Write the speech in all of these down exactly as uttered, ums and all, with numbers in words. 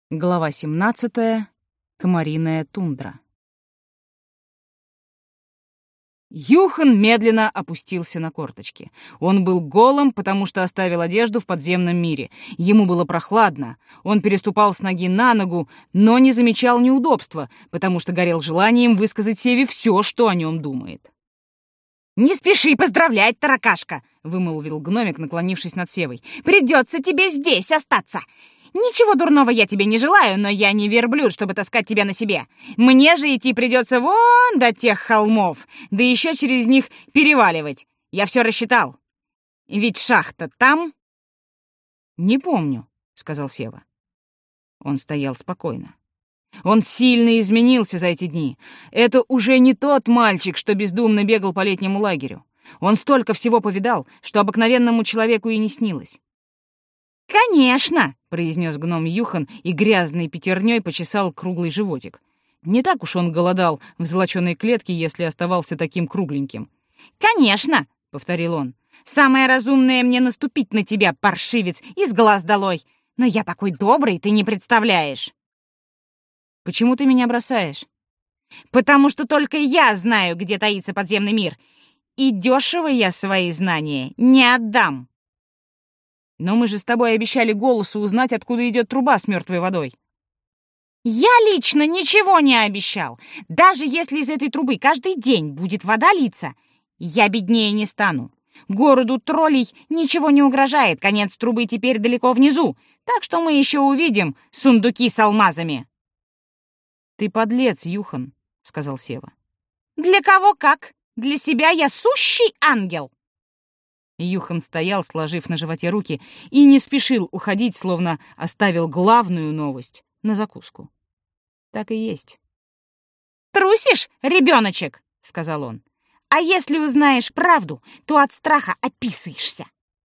Глава семнадцатая. Комариная тундра. Юхан медленно опустился на корточки. Он был голым, потому что оставил одежду в подземном мире. Ему было прохладно. Он переступал с ноги на ногу, но не замечал неудобства, потому что горел желанием высказать Севе все, что о нем думает. «Не спеши поздравлять, таракашка!» — вымолвил гномик, наклонившись над Севой. «Придется тебе здесь остаться! Ничего дурного я тебе не желаю, но я не верблюд, чтобы таскать тебя на себе. Мне же идти придется вон до тех холмов, да еще через них переваливать. Я все рассчитал. Ведь шахта там?» «Не помню», — сказал Сева. Он стоял спокойно. Он сильно изменился за эти дни. Это уже не тот мальчик, что бездумно бегал по летнему лагерю. Он столько всего повидал, что обыкновенному человеку и не снилось. «Конечно!» — произнес гном Юхан и грязной пятерней почесал круглый животик. Не так уж он голодал в золоченой клетке, если оставался таким кругленьким. «Конечно!» — повторил он. «Самое разумное мне наступить на тебя, паршивец, из глаз долой. Но я такой добрый, ты не представляешь!» «Почему ты меня бросаешь?» «Потому что только я знаю, где таится подземный мир, и дешево я свои знания не отдам». «Но мы же с тобой обещали голосу узнать, откуда идет труба с мертвой водой». «Я лично ничего не обещал. Даже если из этой трубы каждый день будет вода литься, я беднее не стану. Городу троллей ничего не угрожает, конец трубы теперь далеко внизу, так что мы еще увидим сундуки с алмазами». «Ты подлец, Юхан», — сказал Сева. «Для кого как? Для себя я сущий ангел». Юхан стоял, сложив на животе руки, и не спешил уходить, словно оставил главную новость на закуску. Так и есть. «Трусишь, ребеночек?» — сказал он. «А если узнаешь правду, то от страха описаешься».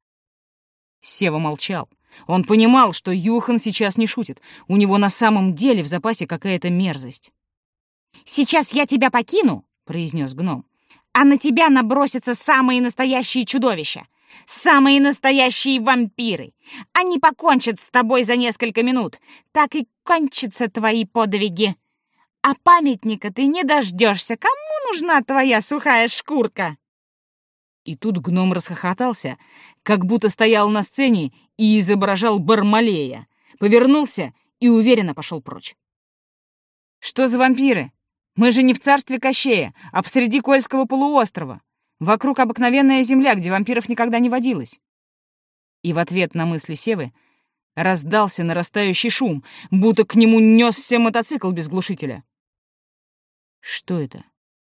Сева молчал. Он понимал, что Юхан сейчас не шутит. У него на самом деле в запасе какая-то мерзость. «Сейчас я тебя покину», — произнес гном, «а на тебя набросятся самые настоящие чудовища, самые настоящие вампиры. Они покончат с тобой за несколько минут. Так и кончатся твои подвиги. А памятника ты не дождешься. Кому нужна твоя сухая шкурка?» И тут гном расхохотался, как будто стоял на сцене и изображал Бармалея, повернулся и уверенно пошел прочь. «Что за вампиры? Мы же не в царстве Кощея, а посреди Кольского полуострова. Вокруг обыкновенная земля, где вампиров никогда не водилось». И в ответ на мысли Севы раздался нарастающий шум, будто к нему несся мотоцикл без глушителя. Что это?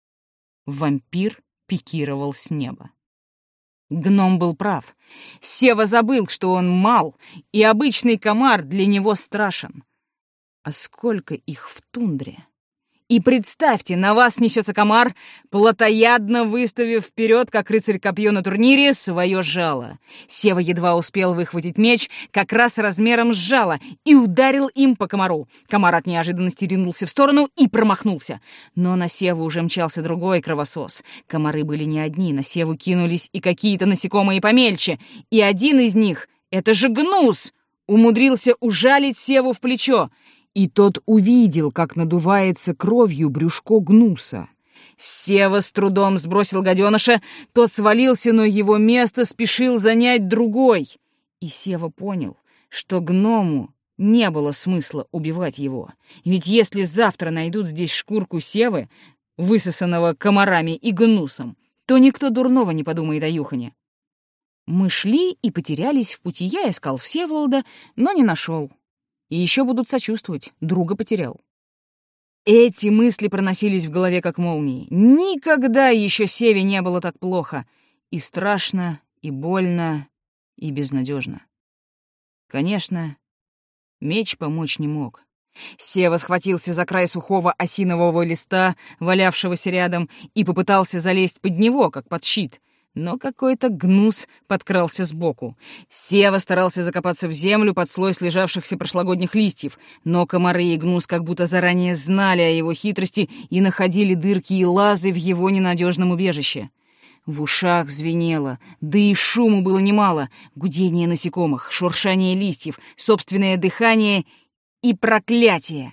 Вампир пикировал с неба. Гном был прав. Сева забыл, что он мал, и обычный комар для него страшен. А сколько их в тундре? И представьте, на вас несется комар, плотоядно выставив вперед, как рыцарь копье на турнире, свое жало. Сева едва успел выхватить меч, как раз размером с жало, и ударил им по комару. Комар от неожиданности ринулся в сторону и промахнулся. Но на Севу уже мчался другой кровосос. Комары были не одни, на Севу кинулись и какие-то насекомые помельче. И один из них, это же гнус, умудрился ужалить Севу в плечо. И тот увидел, как надувается кровью брюшко гнуса. Сева с трудом сбросил гаденыша, тот свалился, но его место спешил занять другой. И Сева понял, что гному не было смысла убивать его. Ведь если завтра найдут здесь шкурку Севы, высосанного комарами и гнусом, то никто дурного не подумает о Юхане. Мы шли и потерялись в пути. Я искал Всеволода, но не нашел. И еще будут сочувствовать, друга потерял. Эти мысли проносились в голове как молнии. Никогда еще Севе не было так плохо. И страшно, и больно, и безнадежно. Конечно, меч помочь не мог. Сева схватился за край сухого осинового листа, валявшегося рядом, и попытался залезть под него, как под щит. Но какой-то гнус подкрался сбоку. Сева старался закопаться в землю под слой слежавшихся прошлогодних листьев, но комары и гнус как будто заранее знали о его хитрости и находили дырки и лазы в его ненадежном убежище. В ушах звенело, да и шуму было немало. Гудение насекомых, шуршание листьев, собственное дыхание и проклятие.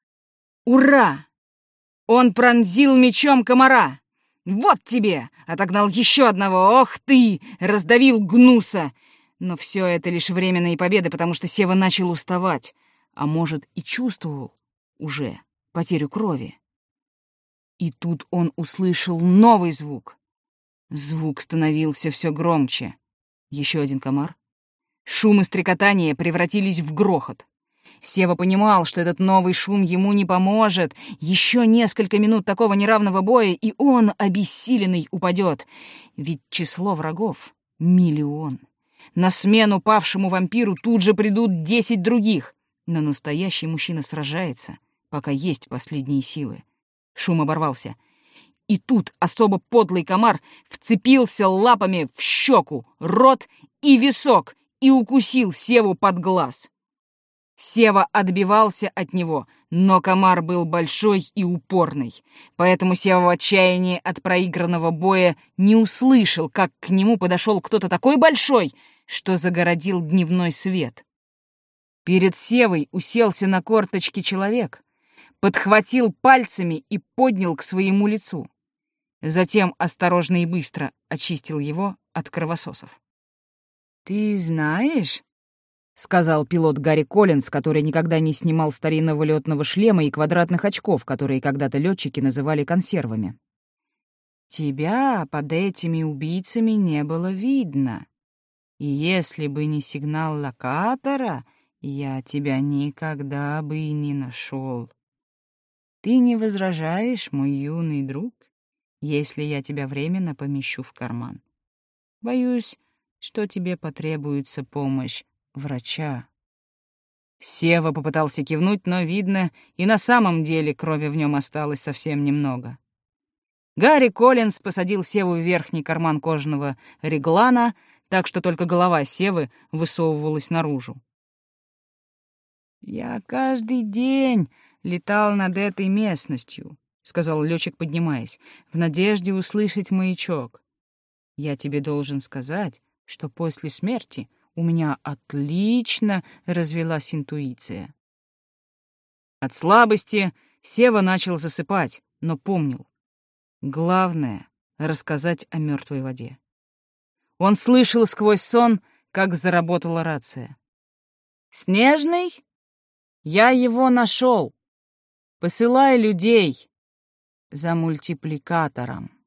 Ура! Он пронзил мечом комара. Вот тебе! Отогнал еще одного. Ох ты! Раздавил гнуса. Но все это лишь временные победы, потому что Сева начал уставать. А может, и чувствовал уже потерю крови. И тут он услышал новый звук. Звук становился все громче. Еще один комар. Шум и стрекотание превратились в грохот. Сева понимал, что этот новый шум ему не поможет. Еще несколько минут такого неравного боя, и он, обессиленный, упадет. Ведь число врагов — миллион. На смену павшему вампиру тут же придут десять других. Но настоящий мужчина сражается, пока есть последние силы. Шум оборвался. И тут особо подлый комар вцепился лапами в щеку, рот и висок и укусил Севу под глаз. Сева отбивался от него, но комар был большой и упорный, поэтому Сева в отчаянии от проигранного боя не услышал, как к нему подошел кто-то такой большой, что загородил дневной свет. Перед Севой уселся на корточки человек, подхватил пальцами и поднял к своему лицу. Затем осторожно и быстро очистил его от кровососов. «Ты знаешь, — сказал пилот Гарри Коллинз, который никогда не снимал старинного летного шлема и квадратных очков, которые когда-то летчики называли консервами. Тебя под этими убийцами не было видно. И если бы не сигнал локатора, я тебя никогда бы и не нашел. Ты не возражаешь, мой юный друг, если я тебя временно помещу в карман? Боюсь, что тебе потребуется помощь врача». Сева попытался кивнуть, но, видно, и на самом деле крови в нем осталось совсем немного. Гарри Коллинз посадил Севу в верхний карман кожаного реглана, так что только голова Севы высовывалась наружу. «Я каждый день летал над этой местностью», — сказал летчик, поднимаясь, — «в надежде услышать маячок. Я тебе должен сказать, что после смерти у меня отлично развилась интуиция». От слабости Сева начал засыпать, но помнил. Главное — рассказать о мертвой воде. Он слышал сквозь сон, как заработала рация. «Снежный? Я его нашел. Посылай людей за мультипликатором».